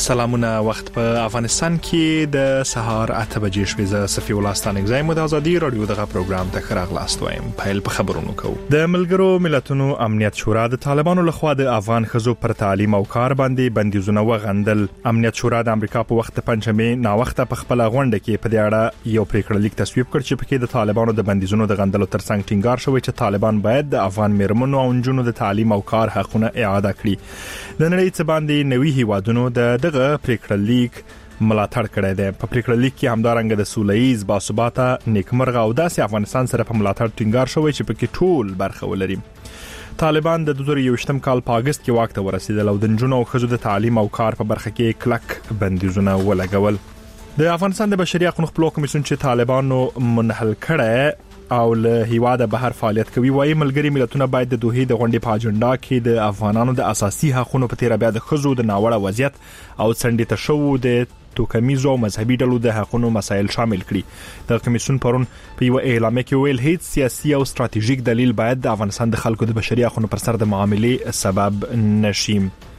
سلامونه. وخت په افغانستان کې د سهار 8 بجې شوې. زه صفي الله ستانک زایم د ازادي رادیو دغه پروګرام ته خراغلاست وایم. پیل په خبرونو کو. د ملګرو ملتونو امنیت شورا د طالبانو لخوا د افغان خزو پر تعلیم او کار باندې بندیزونه وغندل. امنیت شورا د امریکا په وخت پنځمې نا وخت په خپل غونډه کې په دې اړه یو پریکړه لیک تصویب کړ چې پکې د طالبانو د بندیزونو د غندلو ترڅنګ ټینګار شوی چې طالبان باید د افغان میرمنو او نجونو د تعلیم او کار حقونه اعاده کړي. د نړۍ څخه باندې نوي هیوادونو دغه پریکړه لیک ملاتړ کړی دی. په پریکړه لیک کې همدارنګه د سوله‌ایز باثباته نیکمرغه او داسې افغانستان سره په ملاتړ ټینګار شوی چې پکې ټول برخه ولري. طالبان د 2021 کال په اگست کې واک ته ورسېدل او د نجونو او ښځو د تعلیم او کار په برخه کې کلک بندیزونه ولګول. د افغانستان د بشري حقوقو خپلواک کمیسیون چې طالبانو منحل کړی او له هیواده بهر فعالیت کوي وايي ملګري ملتونه باید د دوحې د غونډې په اجنډا کې د افغانانو د اساسي حقوقو په تیر بیا د خزو د ناوړه وضعیت او څنډې ته شو د توکمیزو او مذهبي ډلو د حقوقو مسایل شامل کړي. د کمیسیون پرون په یو اعلامیه کې ویل هیڅ سیاسي او ستراتیژیک دلیل باید د افغانستان د خلکو د بشري حقوقو پر سر د معاملې سبب نشي.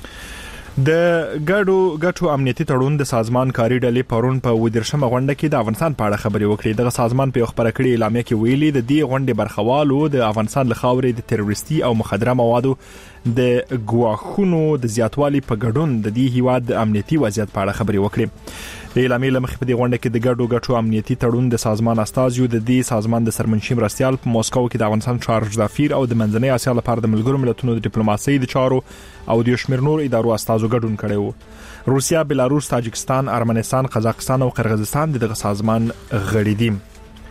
د ګټو امنیتي تړون د سازمان کاری ډلې پرون په ودرشمه غونډه کې د افغانستان په اړه خبرې وکړې. دغه سازمان په خبره کړې اعلامیه کې ویلي د دې غونډې برخوالو د افغانستان له خاورې د تروریستي او مخدره موادو د ګواښونو د زیاتوالي په ګډون د دې هیواد د امنیتي وضعیت په اړه خبرې وکړې. د اعلامیې لمخې په دې غونډه کې د ګټو امنیتي تړون د سازمان استازیو د دې سازمان د سرمنشي مرستيال په موسکو کې د افغانستان چارج دافیر او د منځنۍ اسیا لپاره د ملګرو ملتونو د ډیپلوماسۍ د چارو او د شمیر نور ادارو استازو ګډون کړي وو. روسیا، بلاروس، تاجکستان، ارمنستان، قزاقستان او قرغیزستان دغه سازمان غړي دي.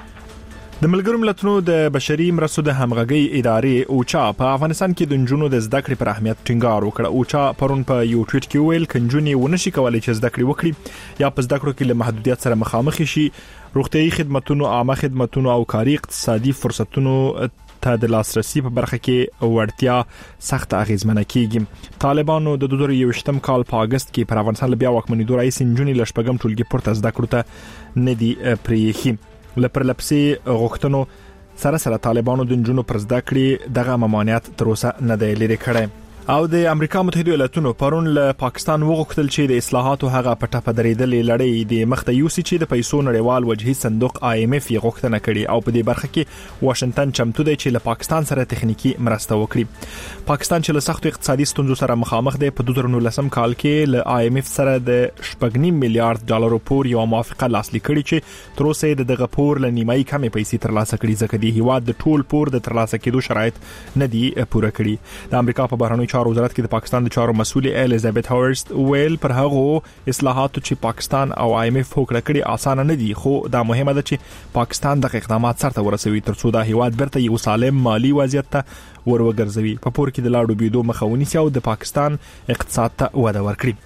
د ملګرو ملتونو د بشري مرستو د همغږي ادارې اوچا په افغانستان کې د نجونو د زده کړې پر اهمیت ټینګار وکړ. اوچا پرون په یو ټویټ کې ویل کنجونی ونشي کولای چې زده کړې وکړي یا په زده کړو کې له محدودیت سره مخامخ شي. روغتيایي خدماتونو، عامه خدماتونو او کاري اقتصادي فرصتونو ته د لاسرسي په برخه کې وړتیا سخت اغیزمنه کیږي. طالبانو د 2021 کال په اگست کې پر افغانستان بیا واکمنۍ رئیس نجونی لشپګم ټولګي پورته زده کړو ته ندي پریخي. لپرلپسې غوښتنو سره طالبانو د نجونو پر زده کړې دغه ممانعت تر اوسه نه دی لري کړی. او د امریکا متحده ایالاتونو پرون له پاکستان وغوښتل چې د اصلاحاتو هغه پټه پدریدلې لړۍ د مخته یوسي چې د پیسو نړیوال وجهي صندوق IMF یې غوښتنه کړې او په دې برخه کې واشنگټن چمتو دی چې له پاکستان سره تخنیکی مرسته وکړي. پاکستان چې له سختو اقتصادي ستونزو سره مخامخ دی په 2019 کال کې له IMF سره د 8.9 میلیارډ ډالر پور یو موافقه لاسلیک کړې چې تر اوسه دغه پور له نیمایي کمې پیسې ترلاسه کړي ځکه د هیواد د ټول پور د ترلاسه کېدو شرایط نه دي پوره کړي. د امریکا په بهرنیو چارو وزارت کې د پاکستان د چارو مسؤل الیزابت هاورست ویل پر هغه اصلاحاتو چې پاکستان او IMF هوکړه کړي اسانه نه دي خو دا مهمه ده چې پاکستان د اقدامات سره ورسوي ترڅو د هیواد برته یو سالم مالی وضعیت ته ورغورځوي. په پور کې د لاړو بيدو مخاوني او د پاکستان اقتصاد ته وده ورکړي.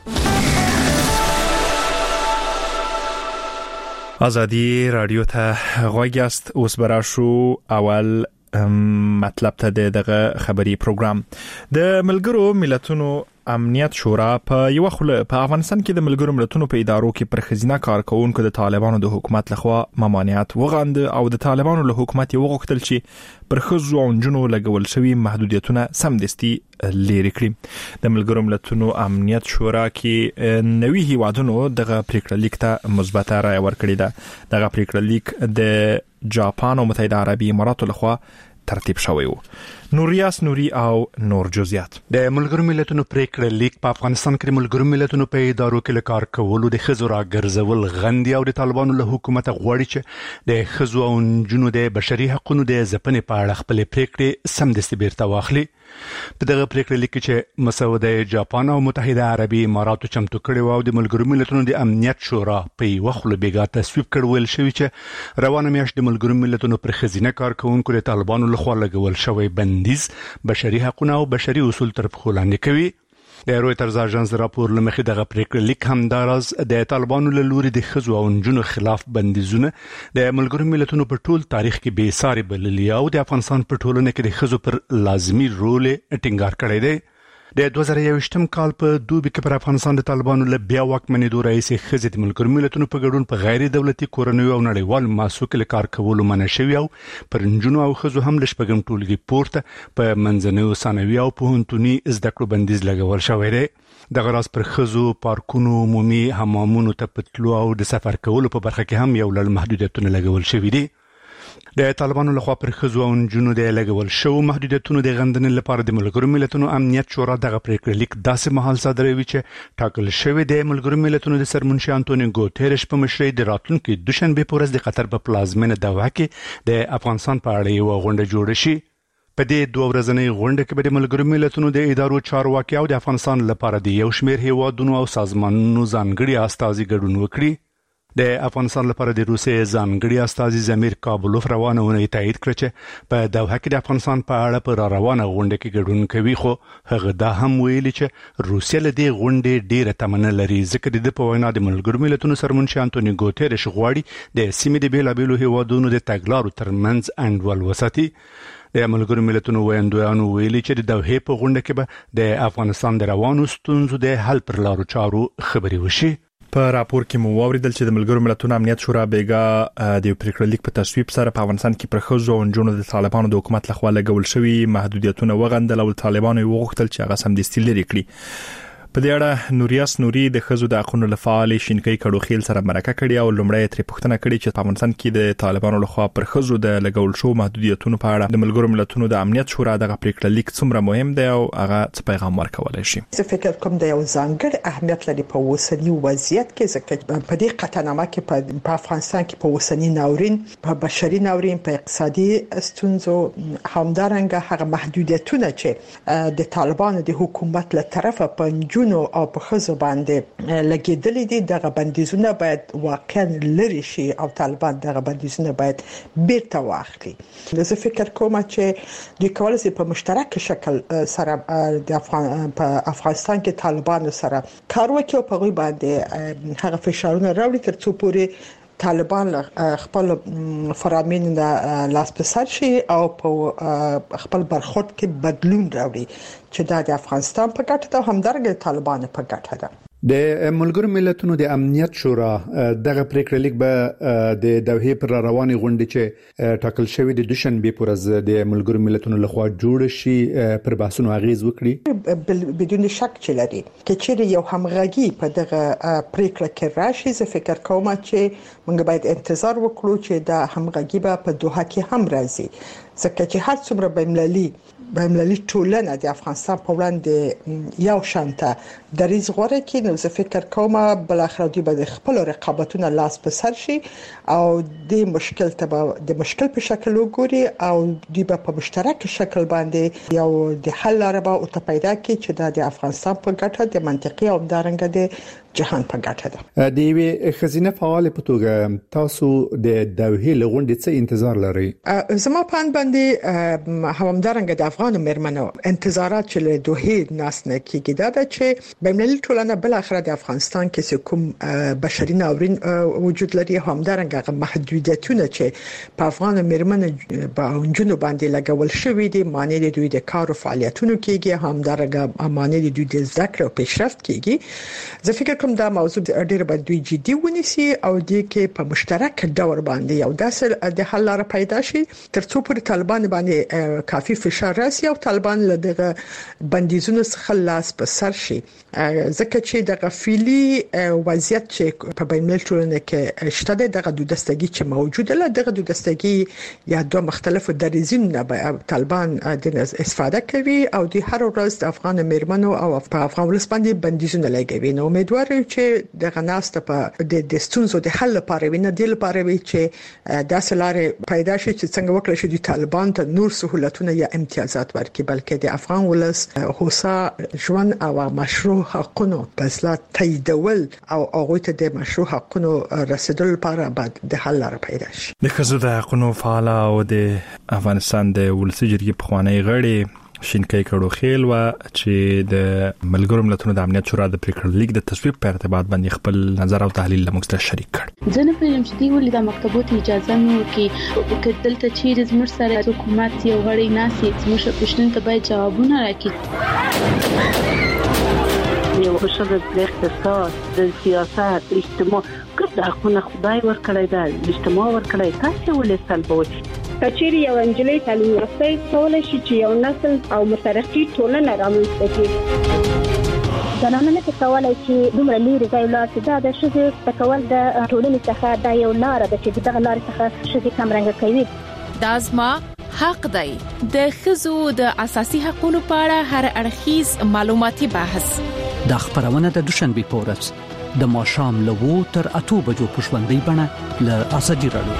ازادي رادیو ته غوږیاست. اوس براشو اول مطلب ته دغه خبري پروګرام. د ملګرو ملتونو امنیت شورا په یو خله په افغانستان کې د ملګرو ملتونو په ادارو کې پر خزینه کارکونکو د طالبانو د حکومت لخوا ممانعت وغند او د طالبانو له حکومت یو غوښتل چې پر خزو او نجونو لګول شوی محدودیتونه سمدستي لري کړي. د ملګرو ملتونو امنیت شورا کې نوي هیوادونو دغه پریکړه لیک ته مثبته رائے ورکړې ده. دغه پریکړه لیک د جاپان او متحده عربی اماراتو لخوا ترتیب شوی و. نوریاس نوري او نور جزئیات. د ملګرو ملتونو پریکړه لیک په افغانستان کې ملګرو ملتونو په ادارو کې کار کولو د خزو را ګرځول غندي او د طالبانو له حکومت غوړي چې د خزو او نجونو د بشري حقوقو د ځپنې په اړه خپل پریکړه سمدستي بیرته واخلي. په دغه پریکړه لیک چې مسوده جاپان او متحده عربی اماراتو چمتو کړي او د ملګرو ملتونو د امنیت شورا په یو خل بیګا تصویب کړول شوی چې روانه میاشت د ملګرو ملتونو پر خزینه کارکونکو د طالبانو لخوا لګول شوی بندیز بشري حقوق او بشري اصول تر پښو لاندې کوي. د رويټرز اژانس راپور لمخې دغه پریکړه لیک هم دراز د طالبانو له لوري د خزو او نجونو خلاف بندیزونه د ملګرو ملتونو په ټول تاریخ کې بې ساري بللي او د افغانستان په ټولنه کې د خزو پر لازمي رول ټینګار کړی دی. د 2021م کال په دوبي کې پر افغانستان د طالبانو له بیا واکمنېدو راځي خزې د ملګرو ملتونو په ګډون په غیر دولتي کورنیو او نړیوال مؤسسو کې کار کولو منع شوی او پر نجونو او ښځو هم له شپږم ټولګي پورته په منځنیو ثانوي او پوهنتوني زده کړو بندیز لګول شوی دی. دغه راز پر ښځو پارکونو عمومي حمامونو ته پتلو او د سفر کولو په برخه کې هم یو لړ محدودیتونه لګول شوی دي. د طالبانو لخوا پر ښځو او نجونو د لګول شوو محدودیتونو د غندنې لپاره د ملګرو ملتونو امنیت شورا دغه پریکړه لیک داسې مهال صادروي چې ټاکل شوی د ملګرو ملتونو د سرمنشي انټونیو ګوتيرش په مشرۍ د راتلونکي دوشنبه په ورځ د قطر په پلازمینه دوحه کې د افغانستان په اړه یو غونډه جوړه شي. په دې دوه ورځنۍ غونډه کې به د ملګرو ملتونو د ادارو چارواکي او د افغانستان لپاره د یو شمېر هیوادونو او سازمانونو ځانګړي استازي ګډون وکړي. د افغانستان لپاره د روسیې ځانګړي استازي زمیر کابلوف روانه ونې تایید کړ چې په دوحه کې د افغانستان په اړه پر روانه غونډه کې ګډون کوي، خو هغه دا هم ویلي چې روسیه له دې غونډې ډیره تمنه لري ځکه د په وینا د ملګرو ملتونو سرمنشي انټونیو ګوتيرش غواړي د سیمې د بیلابیلو هیوادونو د تګلارو ترمنځ انډول وساتي. د ملګرو ملتونو ویاندویانو ویلي چې د دوحه په غونډه کې به د افغانستان د روانو ستونزو د حل پر لارو چارو خبري وشي. په راپور کې مو واوریدل چې د ملګرو ملتونو امنیت شورا بیګا د پریکړه لیک په تصویب سره په افغانستان کې پر ښځو او نجونو د طالبانو د حکومت لخوا لګول شوی محدودیتونه وغندل او طالبانو وغوښتل چې هغه سمدستي لري کړي. په دې اړه نوریاس نوري د ښځو د حقوقو لپاره شینکۍ کډو خیل سره مرکه کړې او لومړی تر پوښتنه کړې چې په افغانستان کې د طالبانو لخوا پر ښځو د لګول شو محدودیتونو په اړه د ملګرو ملتونو د امنیت شورا دغه پریکړه لیک څومره مهم دی او هغه څه پیغام ورکولای شي. زه فکر کوم د یو ځانګړي اهمیت لري په اوسنی وضعیت کې ځکه په دې قطعنامه کې په افغانستان کې په اوسنی ناورین، په بشري ناورین، په اقتصادي ستونزو، همدارنګه هغه محدودیتونه چې د طالبانو د حکومت له طرفه په نجونو او په باندې لګیدلې دي، دغه بندیزونه باید واقعا لري شي او طالبان دغه بندیزونه باید بیرته واخلي. زه فکر کوم چې د کولای په مشترک شکل سره د افغانستان کې طالبانو سره کار وکړي او په غوي باندې هغه فشارونه راوړي تر څو پورې طالبان خپل فرامین لاس په سر شي او په خپل برخورد کې بدلون راوړي چې د افغانستان په ګټه ده، همدارنګه طالبان په ګټه ده. د ملګرو ملتونو د امنیت شورا دغه پریکړه لیک به د دوحه پر رواني غونډه چې ټاکل شوی د دوشنبه پر ورځ د ملګرو ملتونو لخوا جوړ شي پر بحثونو اغیز وکړي. بدون شک چې لري چې چیرې یو همغږي په دغه پریکړه کې راشي، زه فکر کوم چې موږ باید انتظار وکړو چې دا همغږي به په دوحه کې هم راځي ځکه چې هر څومره بین‌المللي ټولنه د افغانستان په وړاندې یو شانته دریځ غوړه کړي، نو زه فکر کوم بل اخر دوی به خپل رقابتونه لاس په سر شي او د مشکل په شکل وګوري او دوی په مشترک شکل باندې یو د حل لاره به او ته پیدا کړي چې د افغانستان په ګټه د منطقي او دارنګه د جهان په ګټه ده. د یوې خزینه فعال په توګه تاسو د دوحه لغونډې څه انتظار لري؟ زما په اند باندې همدارنګه د افغان مرمنو انتظارات چې له دوحه ناس نه کیږي دا چې بین‌المللي ټولنه بل اخر د افغانستان کې کوم بشري ناورین وجود لري، همدارنګه محدودیتونه چې په افغان مرمنو په انجونو باندې لګول شوی دي معنی د دوی د کار او فعالیتونو کېږي، همدارنګه معنی د دوی د ذکر او پیشرفت کېږي. زه فکر کوم دا موضوع ډېر باید دوی جدي ونیسي او د کې په مشترک ډول باندې یو داسې د حل لاره پیدا شي تر څو پورې طالبان باندې کافي فشار راسي او طالبان له دغه بندیزونو څخه لاس په سر شي ځکه چې د غفلي وضعیت چې په بین‌المللي ټولنه کې شته دغه دودستګي چې موجوده ده، دغه دودستګي یا دوه مختلفو دریزونو طالبان د استفاده کوي او د هر ورځ د افغان میرمنو او په افغان ولس باندې بندیزونه لګوي. نو امیدوار چې د غناسته په د ستونزو د حل لپاره ویني د لپاره وی چې داسې لارې پیدا شي چې څنګه وکړي چې د طالبان ته نور سہولتونه یا امتیازات ورکړي بلکې د افغان ولس هوسا ژوند او مشروع حقوقو په اصلاح تاییدول او هغه ته د مشروع حقوقو رسیدل لپاره باید د حل لاره پیدا شي. د ښځو د حقوقو فعال او د افغانستان د ولسي جرګې پخوانی غړي شینکۍ کډو خیل و چې د ملګرو ملتونو د امنیت شورا د پریکړه لیک د تصویب په ارتباط باندې خپل نظر او تحلیل لمغسته شریک کړ. ځنه په یم چې دی ولې د مکتبونو اجازه نو کې دلته چیرې زموږ سره حکومت یو غړي ناسي زموږ پښتون ته باید جوابونه راکړي. یو بشر د اقتصاد د سیاست اجتماع ګرد حقونه خدای ورکړی دا اجتماع ورکړی تاسو ولې سلبوي کچېری یو انجلۍ تعلیم یافته کولای شي چې یو نسل او مترقي ټولنه رامنځته کړي زنانه نه کولای شي دومره لري ځای لاړ شي دا د شذ تکول د ټولنې څخه دا یو لار ده چې دغه لار څخه شذ کم رنګ کوي دا زما حق دی د خزو د اساسي حقوقو په اړه هر اړخیز معلوماتي بحث د خبرونه د دوشنبه پورس د ماشام لوو تر 8 بجو پښوندې بڼه ل اسدي رادیو.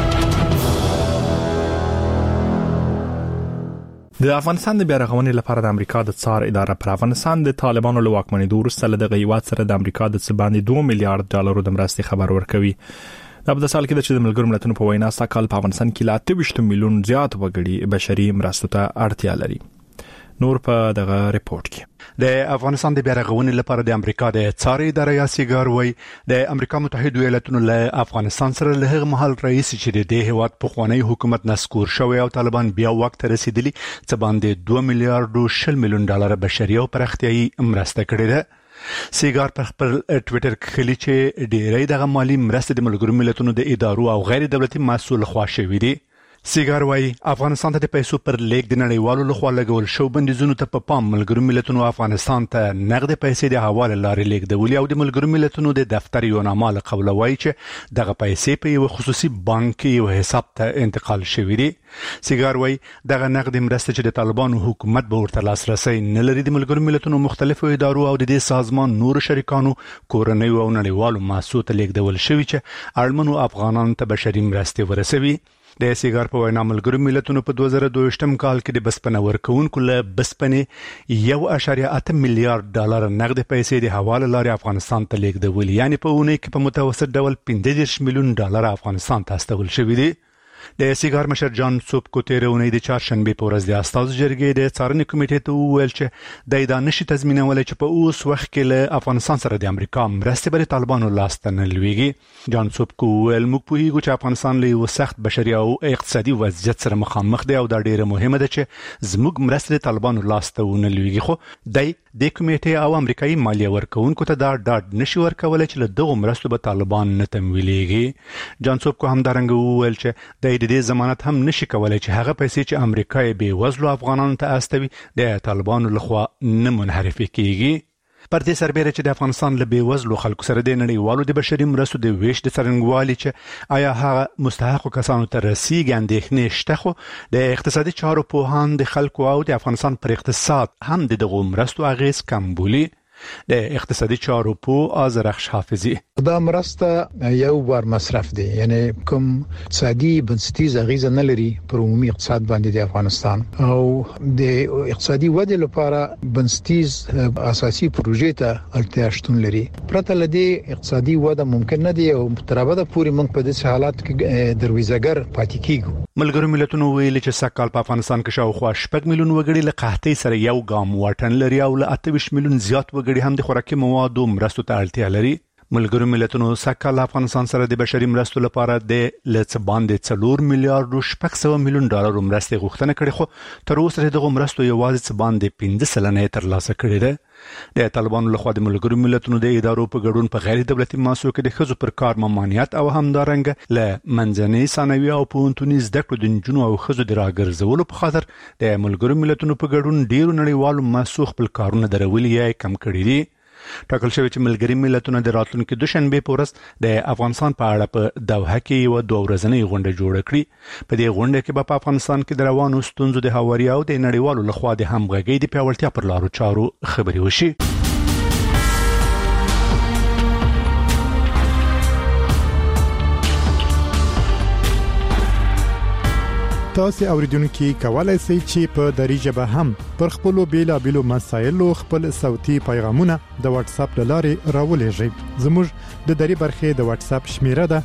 د افغانستان د بیارغونې لپاره د امریکا د څار اداره پر افغانستان د طالبانو له واکمنۍ وروسته له دغه هیواد سره د امریکا د څه باندې 2 میلیارډ ډالر د مرستې خبر ورکوي. دا په سال کې د ملګرو ملتونو په وینا ساکال په افغانستان کې لا 28 میلیون زیات وګړي بشري مرستو ته اړتیا لري. نور په دغه ریپورت کې د افغانستان د بیارغونې لپاره د امریکا د څار اداره یا سیګار وای د امریکا متحده ایالاتونو له افغانستان سره له هغه مهال رئیس چې د هیواد په خوانی حکومت نسکور شوی او طالبان بیا وخت رسیدلی څه باندې 2 میلیارډ 10 میلیون ډالر بشري او پرختیايي مرسته کړې ده. سیګار په خپل ټوئیټر کې خلی چې ډېرې دغه مالی مرسته د ملګرو ملتونو د ادارو او غیر دولتي مسؤل خوا شوې دي. سیګار وای افغانستان ته د پیسو پر لیک د نړیوالو لخوا لګول شو بندیزونو ته په پام ملګرو ملتونو افغانستان ته نقد پیسې د حواله لارې لیک دی او د ملګرو ملتونو د دفتر یو نامه قبولوي چې دغه پیسې په یو خصوصي بانک یو حساب ته انتقال شوې دي. سیګار وای دغه نقد مرسته چې د طالبانو حکومت به ورته لاسرسي نه لري د ملګرو ملتونو مختلفو ادارو او د دې سازمان نور شریکانو کورنۍ او نړیوالو مسؤل ته لیک دی شوی چې اړمنو افغانانو ته بشري مرسته ورسوي. د سیګار په وینا ملګرو ملتونو په 2022 کال کې د بسپنه ورکوونکو له بسپنې 1.8 میلیارډ ډالر نقد پیسې د حواله لارې افغانستان ته لیږدول یعنی په اونۍ کې په متوسط ډول 15 میلیون ډالر افغانستان ته استول شوی دی. د سیګار مشر جان سوب کوتیرونی د چهارشنبه په ورځ د استازو جرګې د څارنې کمیټې ته وویل چې د ادانشي تضمینولای چې په اوس وخت کې له افغانستان سره د امریکا مرستې بری طالبانو لاسته نه لويږي. جان سوب کوول موږ په هیڅ چې افغانستان له یو سخت بشري او اقتصادي وضعیت سره مخامخ دی او دا ډیره مهمه ده چې زموږ مرستې طالبانو لاسته ونه لويږي خو د کمیټې او امریکایي مالیه ورکوونکو ته دا ډاډ نشي ورکولای چې له دغه مرستو به طالبان نه تمویلېږي. جان سوب کو هم دارنګ وویل چې د دې ضمانت هم نشي کولای چې هغه پیسې چې امریکا یې به وزلو افغانانو ته استوي د طالبانو لخوا نه منحرف کیږي. پر دې سربېره چې د افغانستان له بیوزلو خلکو سره د نړیوالو د بشري مرستو د ویش د څرنګوالي چې آیا هغه مستحق کسانو ته رسیږي اندېښنې شته خو د اقتصادي چارو پوهان د خلکو او د افغانستان پر اقتصاد هم دغه مرستو اغیز کم بولي. د اقتصادي چارو په آذرخش حافظي دا مرسته یو بار مصرف دی یعنی کوم اقتصادي بنسټیز اغیزه نه لري پر عمومي اقتصاد باندې د افغانستان او د اقتصادي ودې لپاره بنسټیز اساسي پروژې ته اړتیا شتون لري. پرته لدی اقتصادي وده ممکن نه دی او ترابه پوری موږ په دې حالات کې درویزګر پاتې کیږو. ملګرو ملتونو ویلي چې سکهال په افغانستان کې شاوخوا 8 میلیون وګړي له قحطۍ سره یو ګام واټن لري او له 28 میلیون زیات وګړي هم د خوراکي موادو مرستو ته اړتیا لري. ملګرو ملتونو سکهال افغانستان سره د بشري مرستو لپاره د لڅ باندې 4 میلیارډ 600 میلیون ډالر مرستې غوښتنه کړې خو تر اوسه دغه مرستو یوازې څه باندې 15% ترلاسه کړې ده. د طالبانو لخوا د ملګرو ملتونو د ادارو په ګډون په غیر دولتي مؤسسو کې د خزو پر کار ممانعت او همدارنګ له منځنۍ ثانوي او پوهنتوني زده کړو د جنونو او خزو د راګرځولو په خاطر د ملګرو ملتونو په ګډون ډیرو نړیوالو مؤسسو خپل کارونه درولي یا کم کړي دي. ټاکل شوی چې ملګری ملتونه د راتلونکي دوشنبه په ورځ د افغانستان په اړه په دوحه کې یو 2 ورځنۍ غونډه جوړه کړي. په دې غونډه کې په افغانستان کې د روانو ستونزو د حواري او د نړیوالو لخوا د همغږۍ د پیاوړتیا پر لارو چارو خبري وشي. تاسو اوریدونکو کولای شئ چې په دری ژبه هم پر خپل بیلابېلو مسایلو خپل صوتي پیغامونه د واتس اپ لارې راولېږئ. زموږ د دری برخې د واتس اپ شمیره ده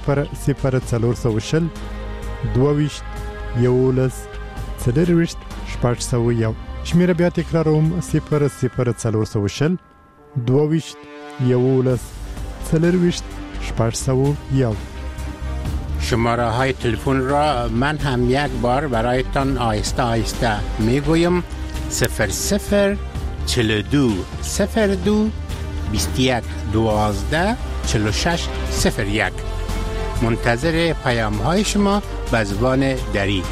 00420 22 11 401. شمیره بیا تکراروم 00420 22 11 401. شماره های تلفن را من هم یک بار برایتان آهسته آهسته می گویم 00 4202 21 12 46 01. منتظر پیام های شما به زبان دری.